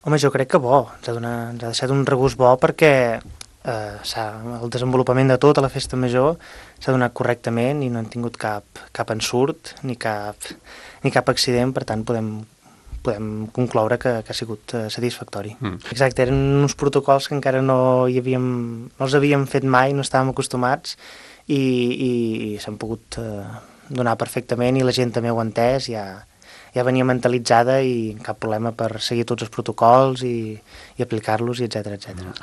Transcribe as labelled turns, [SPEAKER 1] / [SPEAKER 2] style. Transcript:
[SPEAKER 1] Home, jo crec que bo, ens ha deixat un regust bo perquè el desenvolupament de tota la festa major s'ha donat correctament i no han tingut cap ensurt ni cap accident, per tant podem concloure que ha sigut satisfactori. Exacte, eren uns protocols que encara no els havíem fet mai, no estàvem acostumats i s'han pogut donar perfectament i la gent també ho ha entès, ja venia mentalitzada i cap problema per seguir tots els protocols i aplicar-los, i etcètera, etcètera.